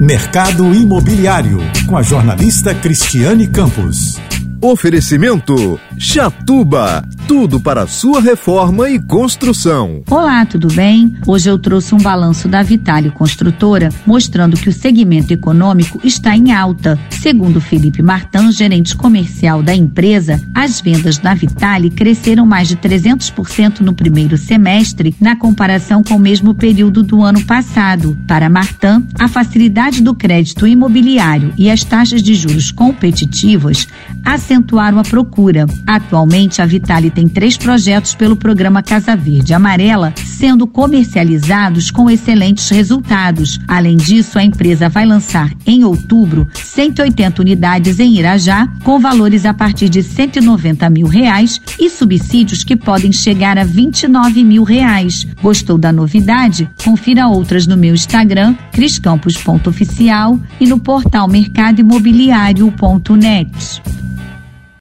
Mercado Imobiliário, com a jornalista Cristiane Campos. Oferecimento Chatuba, tudo para sua reforma e construção. Olá, tudo bem? Hoje eu trouxe um balanço da Vitale Construtora, mostrando que o segmento econômico está em alta. Segundo Felipe Martin, gerente comercial da empresa, as vendas da Vitale cresceram mais de 300% no primeiro semestre, na comparação com o mesmo período do ano passado. Para Martin, a facilidade do crédito imobiliário e as taxas de juros competitivas acentuaram a procura. Atualmente, a Vitale tem 3 projetos pelo programa Casa Verde Amarela, sendo comercializados com excelentes resultados. Além disso, a empresa vai lançar em outubro 180 unidades em Irajá, com valores a partir de R$190 mil e subsídios que podem chegar a R$29 mil. Gostou da novidade? Confira outras no meu Instagram, criscampos.oficial, e no portal mercadoimobiliario.net.